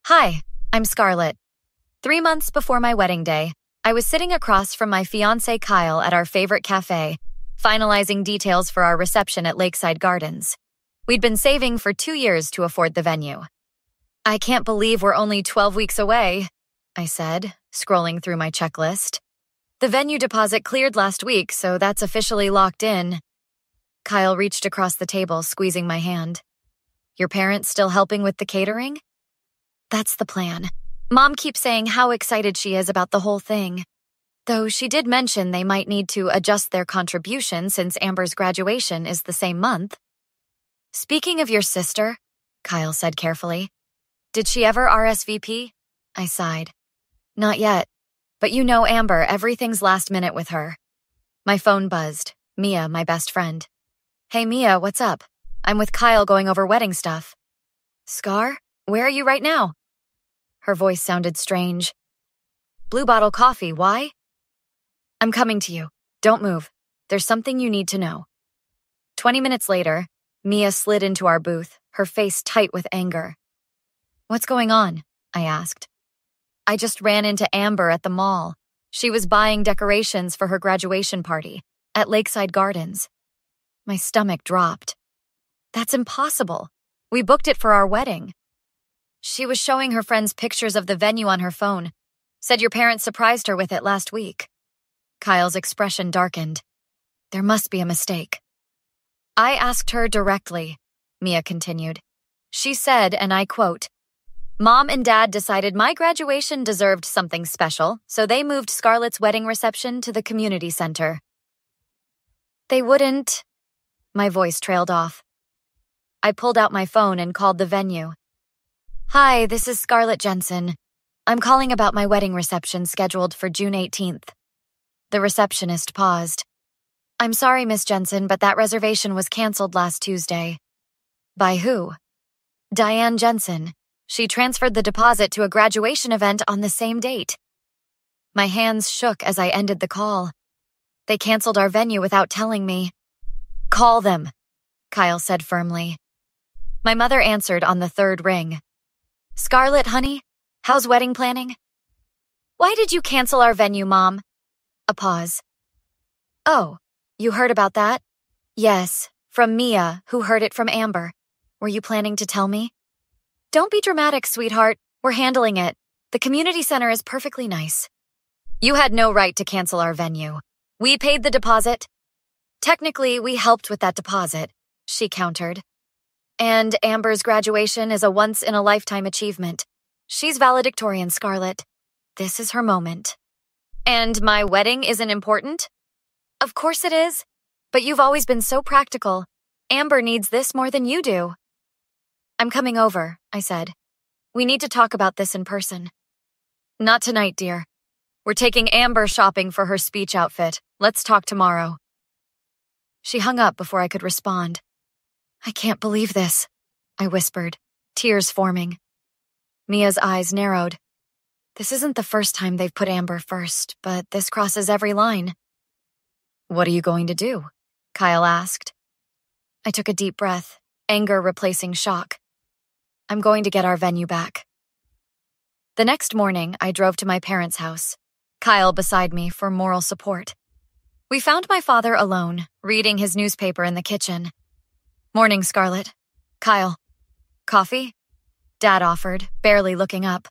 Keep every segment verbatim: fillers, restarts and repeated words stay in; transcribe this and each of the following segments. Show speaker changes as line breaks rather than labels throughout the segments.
Hi, I'm Scarlett. Three months before my wedding day, I was sitting across from my fiancé Kyle at our favorite cafe, finalizing details for our reception at Lakeside Gardens. We'd been saving for two years to afford the venue. I can't believe we're only twelve weeks away, I said, scrolling through my checklist. The venue deposit cleared last week, so that's officially locked in. Kyle reached across the table, squeezing my hand. Your parents still helping with the catering? That's the plan. Mom keeps saying how excited she is about the whole thing. Though she did mention they might need to adjust their contribution since Amber's graduation is the same month. Speaking of your sister, Kyle said carefully, did she ever R S V P? I sighed. Not yet. But you know Amber, everything's last minute with her. My phone buzzed. Mia, my best friend. Hey Mia, what's up? I'm with Kyle going over wedding stuff. Scar, where are you right now? Her voice sounded strange. Blue Bottle Coffee, why? I'm coming to you. Don't move. There's something you need to know. Twenty minutes later, Mia slid into our booth, her face tight with anger. What's going on? I asked. I just ran into Amber at the mall. She was buying decorations for her graduation party at Lakeside Gardens. My stomach dropped. That's impossible. We booked it for our wedding. She was showing her friends pictures of the venue on her phone. Said your parents surprised her with it last week. Kyle's expression darkened. There must be a mistake. I asked her directly, Mia continued. She said, and I quote, Mom and Dad decided my graduation deserved something special, so they moved Scarlett's wedding reception to the community center. They wouldn't... My voice trailed off. I pulled out my phone and called the venue. Hi, this is Scarlett Jensen. I'm calling about my wedding reception scheduled for June eighteenth. The receptionist paused. I'm sorry, Miss Jensen, but that reservation was canceled last Tuesday. By who? Diane Jensen. She transferred the deposit to a graduation event on the same date. My hands shook as I ended the call. They canceled our venue without telling me. Call them, Kyle said firmly. My mother answered on the third ring. Scarlett, honey, how's wedding planning? Why did you cancel our venue, Mom? A pause. Oh, you heard about that? Yes, from Mia, who heard it from Amber. Were you planning to tell me? Don't be dramatic, sweetheart. We're handling it. The community center is perfectly nice. You had no right to cancel our venue. We paid the deposit. Technically, we helped with that deposit, she countered. And Amber's graduation is a once-in-a-lifetime achievement. She's valedictorian, Scarlett. This is her moment. And my wedding isn't important? Of course it is. But you've always been so practical. Amber needs this more than you do. I'm coming over, I said. We need to talk about this in person. Not tonight, dear. We're taking Amber shopping for her speech outfit. Let's talk tomorrow. She hung up before I could respond. I can't believe this, I whispered, tears forming. Mia's eyes narrowed. This isn't the first time they've put Amber first, but this crosses every line. What are you going to do? Kyle asked. I took a deep breath, anger replacing shock. I'm going to get our venue back. The next morning, I drove to my parents' house, Kyle beside me for moral support. We found my father alone, reading his newspaper in the kitchen. Morning, Scarlett. Kyle. Coffee? Dad offered, barely looking up.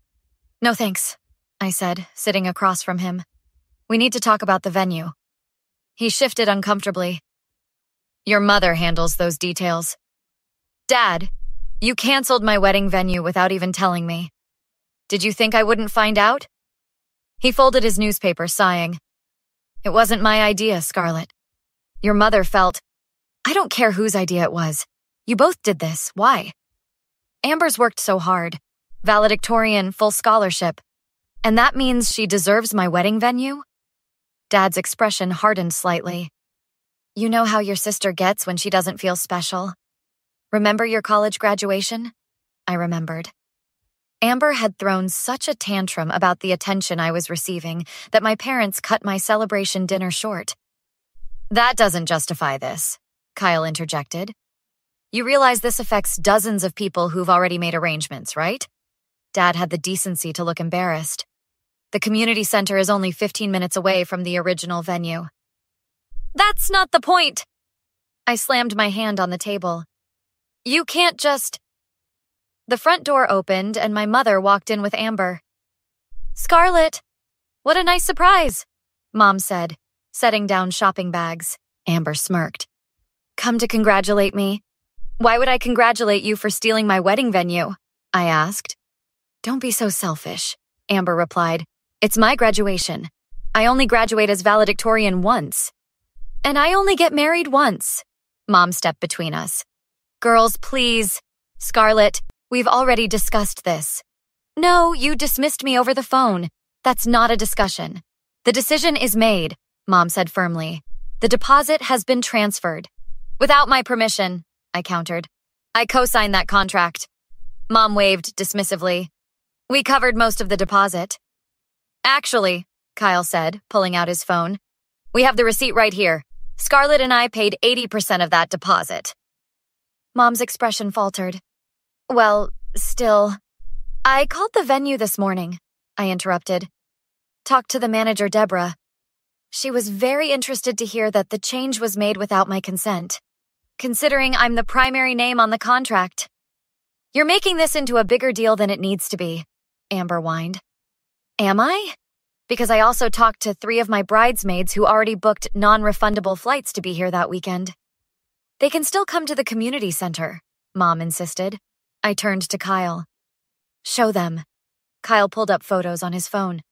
No thanks, I said, sitting across from him. We need to talk about the venue. He shifted uncomfortably. Your mother handles those details. Dad, you canceled my wedding venue without even telling me. Did you think I wouldn't find out? He folded his newspaper, sighing. It wasn't my idea, Scarlett. Your mother felt... I don't care whose idea it was. You both did this. Why? Amber's worked so hard. Valedictorian, full scholarship. And that means she deserves my wedding venue? Dad's expression hardened slightly. You know how your sister gets when she doesn't feel special. Remember your college graduation? I remembered. Amber had thrown such a tantrum about the attention I was receiving that my parents cut my celebration dinner short. That doesn't justify this, Kyle interjected. You realize this affects dozens of people who've already made arrangements, right? Dad had the decency to look embarrassed. The community center is only fifteen minutes away from the original venue. That's not the point. I slammed my hand on the table. You can't just... The front door opened and my mother walked in with Amber. Scarlett, what a nice surprise, Mom said, setting down shopping bags. Amber smirked. Come to congratulate me? Why would I congratulate you for stealing my wedding venue? I asked. Don't be so selfish, Amber replied. It's my graduation. I only graduate as valedictorian once. And I only get married once. Mom stepped between us. Girls, please. Scarlett, we've already discussed this. No, you dismissed me over the phone. That's not a discussion. The decision is made, Mom said firmly. The deposit has been transferred. Without my permission, I countered. I co-signed that contract. Mom waved dismissively. We covered most of the deposit. Actually, Kyle said, pulling out his phone, we have the receipt right here. Scarlett and I paid eighty percent of that deposit. Mom's expression faltered. Well, still... I called the venue this morning, I interrupted. Talked to the manager, Deborah. She was very interested to hear that the change was made without my consent, considering I'm the primary name on the contract. You're making this into a bigger deal than it needs to be, Amber whined. Am I? Because I also talked to three of my bridesmaids who already booked non-refundable flights to be here that weekend. They can still come to the community center, Mom insisted. I turned to Kyle. Show them. Kyle pulled up photos on his phone.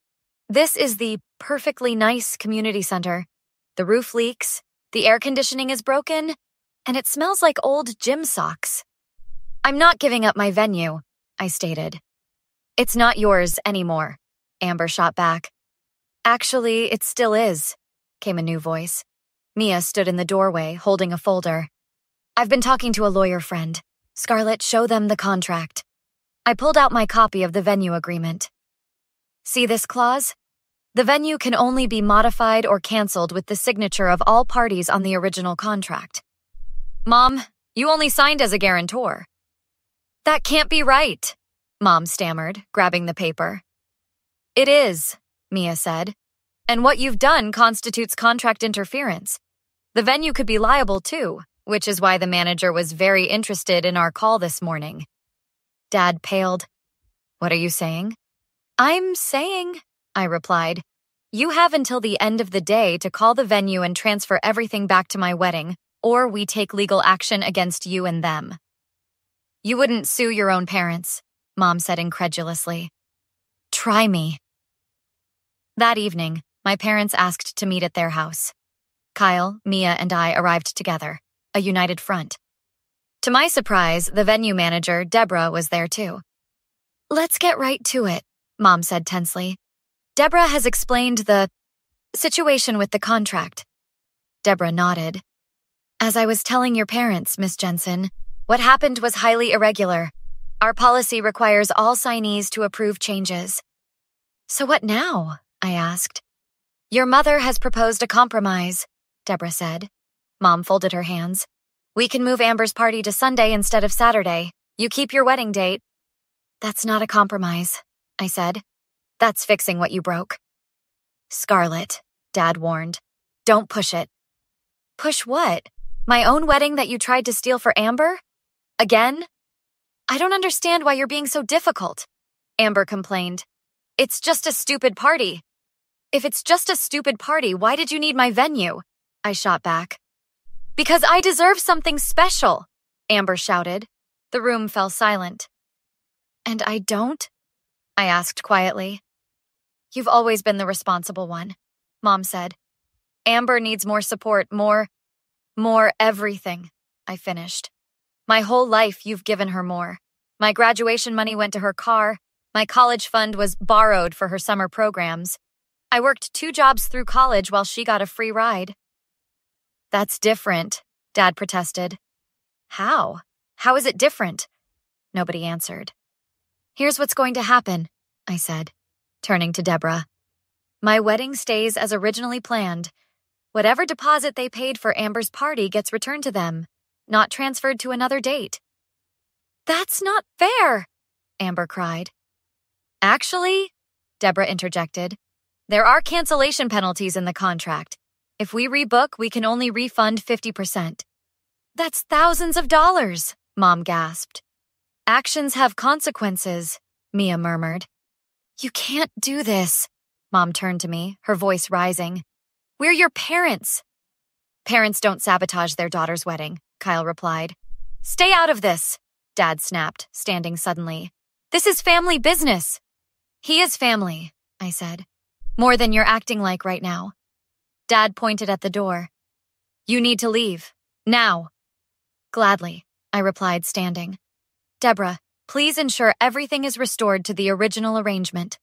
This is the perfectly nice community center. The roof leaks, the air conditioning is broken, and it smells like old gym socks. I'm not giving up my venue, I stated. It's not yours anymore, Amber shot back. Actually, it still is, came a new voice. Mia stood in the doorway, holding a folder. I've been talking to a lawyer friend. Scarlett, show them the contract. I pulled out my copy of the venue agreement. See this clause? The venue can only be modified or canceled with the signature of all parties on the original contract. Mom, you only signed as a guarantor. That can't be right, Mom stammered, grabbing the paper. It is, Mia said. And what you've done constitutes contract interference. The venue could be liable too, which is why the manager was very interested in our call this morning. Dad paled. What are you saying? I'm saying, I replied, you have until the end of the day to call the venue and transfer everything back to my wedding, or we take legal action against you and them. You wouldn't sue your own parents, Mom said incredulously. Try me. That evening, my parents asked to meet at their house. Kyle, Mia, and I arrived together, a united front. To my surprise, the venue manager, Deborah, was there too. Let's get right to it, Mom said tensely. Deborah has explained the situation with the contract. Deborah nodded. As I was telling your parents, Miss Jensen, what happened was highly irregular. Our policy requires all signees to approve changes. So what now? I asked. Your mother has proposed a compromise, Deborah said. Mom folded her hands. We can move Amber's party to Sunday instead of Saturday. You keep your wedding date. That's not a compromise, I said. That's fixing what you broke. Scarlett, Dad warned. Don't push it. Push what? My own wedding that you tried to steal for Amber? Again? I don't understand why you're being so difficult, Amber complained. It's just a stupid party. If it's just a stupid party, why did you need my venue? I shot back. Because I deserve something special, Amber shouted. The room fell silent. And I don't? I asked quietly. You've always been the responsible one, Mom said. Amber needs more support, more, more everything, I finished. My whole life you've given her more. My graduation money went to her car. My college fund was borrowed for her summer programs. I worked two jobs through college while she got a free ride. That's different, Dad protested. How? How is it different? Nobody answered. Here's what's going to happen, I said, turning to Deborah. My wedding stays as originally planned. Whatever deposit they paid for Amber's party gets returned to them, not transferred to another date. That's not fair, Amber cried. Actually, Deborah interjected, there are cancellation penalties in the contract. If we rebook, we can only refund fifty percent. That's thousands of dollars, Mom gasped. Actions have consequences, Mia murmured. You can't do this. Mom turned to me, her voice rising. We're your parents. Parents don't sabotage their daughter's wedding, Kyle replied. Stay out of this, Dad snapped, standing suddenly. This is family business. He is family, I said. More than you're acting like right now. Dad pointed at the door. You need to leave. Now. Gladly, I replied, standing. Deborah, please ensure everything is restored to the original arrangement.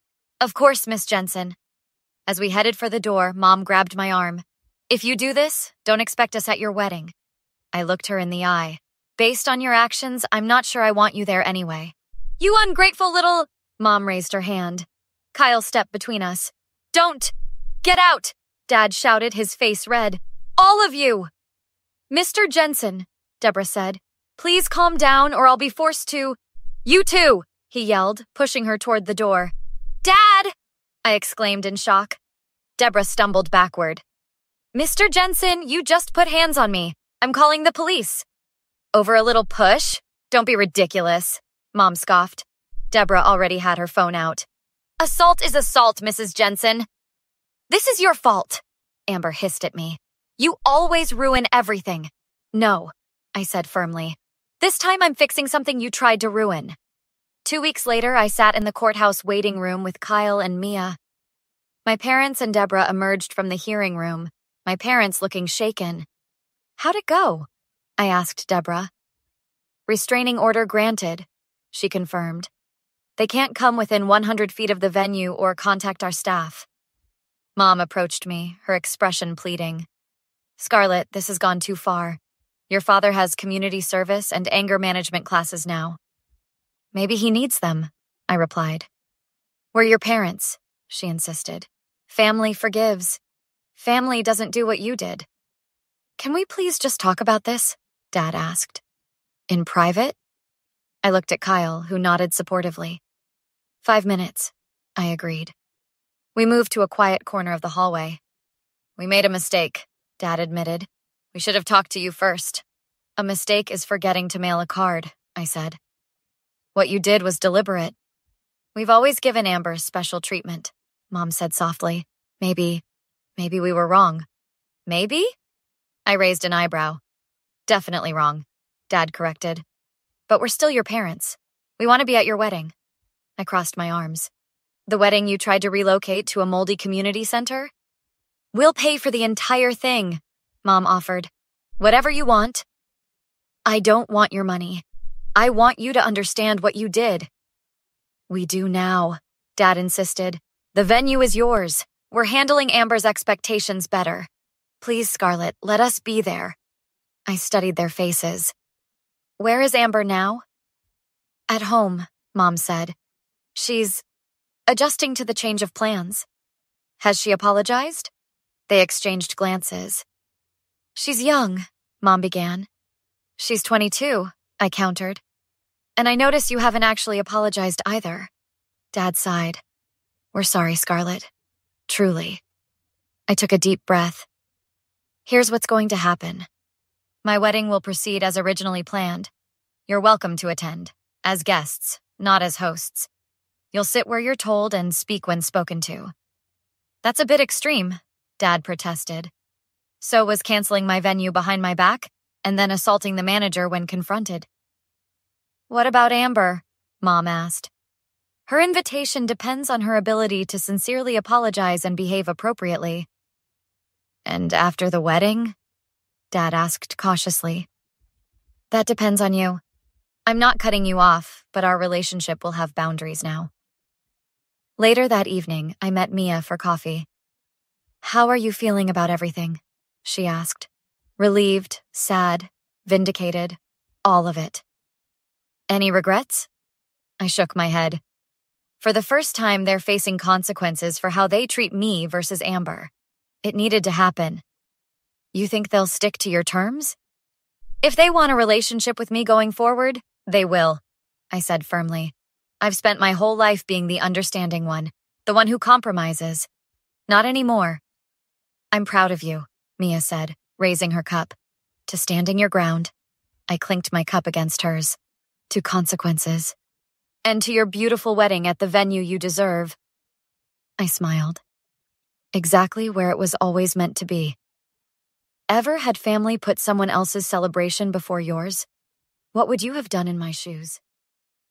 Of course, Miss Jensen. As we headed for the door, Mom grabbed my arm. If you do this, don't expect us at your wedding. I looked her in the eye. Based on your actions, I'm not sure I want you there anyway. You ungrateful little... Mom raised her hand. Kyle stepped between us. Don't! Get out! Dad shouted, his face red. All of you! Mister Jensen, Deborah said, please calm down or I'll be forced to... You too, he yelled, pushing her toward the door. Dad! I exclaimed in shock. Deborah stumbled backward. Mister Jensen, you just put hands on me. I'm calling the police. Over a little push? Don't be ridiculous, Mom scoffed. Deborah already had her phone out. Assault is assault, Missus Jensen. This is your fault, Amber hissed at me. You always ruin everything. No, I said firmly. This time I'm fixing something you tried to ruin. Two weeks later, I sat in the courthouse waiting room with Kyle and Mia. My parents and Deborah emerged from the hearing room, my parents looking shaken. How'd it go? I asked Deborah. Restraining order granted, she confirmed. They can't come within one hundred feet of the venue or contact our staff. Mom approached me, her expression pleading. Scarlett, this has gone too far. Your father has community service and anger management classes now. Maybe he needs them, I replied. We're your parents, she insisted. Family forgives. Family doesn't do what you did. Can we please just talk about this? Dad asked. In private? I looked at Kyle, who nodded supportively. Five minutes, I agreed. We moved to a quiet corner of the hallway. We made a mistake, Dad admitted. We should have talked to you first. A mistake is forgetting to mail a card, I said. What you did was deliberate. We've always given Amber special treatment, Mom said softly. Maybe, maybe we were wrong. Maybe? I raised an eyebrow. Definitely wrong, Dad corrected. But we're still your parents. We want to be at your wedding. I crossed my arms. The wedding you tried to relocate to a moldy community center? We'll pay for the entire thing, Mom offered. Whatever you want. I don't want your money. I want you to understand what you did. We do now, Dad insisted. The venue is yours. We're handling Amber's expectations better. Please, Scarlett, let us be there. I studied their faces. Where is Amber now? At home, Mom said. She's adjusting to the change of plans. Has she apologized? They exchanged glances. She's young, Mom began. She's twenty-two, I countered. And I notice you haven't actually apologized either. Dad sighed. We're sorry, Scarlett. Truly. I took a deep breath. Here's what's going to happen. My wedding will proceed as originally planned. You're welcome to attend, as guests, not as hosts. You'll sit where you're told and speak when spoken to. That's a bit extreme, Dad protested. So was canceling my venue behind my back and then assaulting the manager when confronted. What about Amber? Mom asked. Her invitation depends on her ability to sincerely apologize and behave appropriately. And after the wedding? Dad asked cautiously. That depends on you. I'm not cutting you off, but our relationship will have boundaries now. Later that evening, I met Mia for coffee. How are you feeling about everything? She asked. Relieved, sad, vindicated, all of it. Any regrets? I shook my head. For the first time, they're facing consequences for how they treat me versus Amber. It needed to happen. You think they'll stick to your terms? If they want a relationship with me going forward, they will, I said firmly. I've spent my whole life being the understanding one, the one who compromises. Not anymore. I'm proud of you, Mia said, raising her cup. To standing your ground. I clinked my cup against hers. To consequences. And to your beautiful wedding at the venue you deserve. I smiled. Exactly where it was always meant to be. Ever had family put someone else's celebration before yours? What would you have done in my shoes?